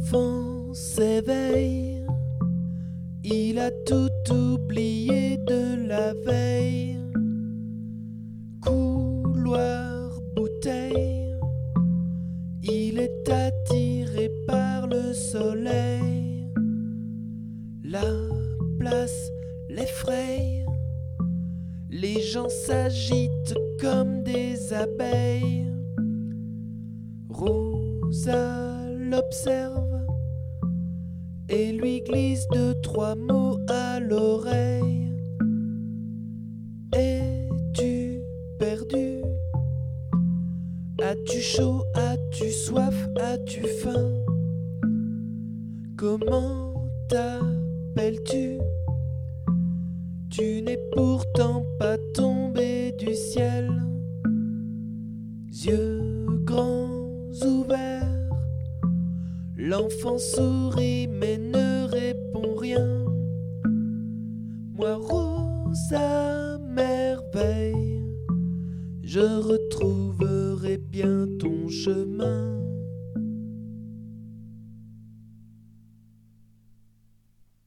L'enfant s'éveille, il a tout oublié de la veille. Couloir, bouteille, il est attiré par le soleil. La place l'effraie, les gens s'agitent comme des abeilles. Rosa l'observe et lui glisse 2-3 mots à l'oreille. Es-tu perdu? As-tu chaud? As-tu soif? As-tu faim? Comment t'appelles-tu? Tu n'es pourtant pas tombé du ciel. Yeux grands ouverts, l'enfant sourit mais ne répond rien. Moi, Rosa merveille, je retrouverai bien ton chemin.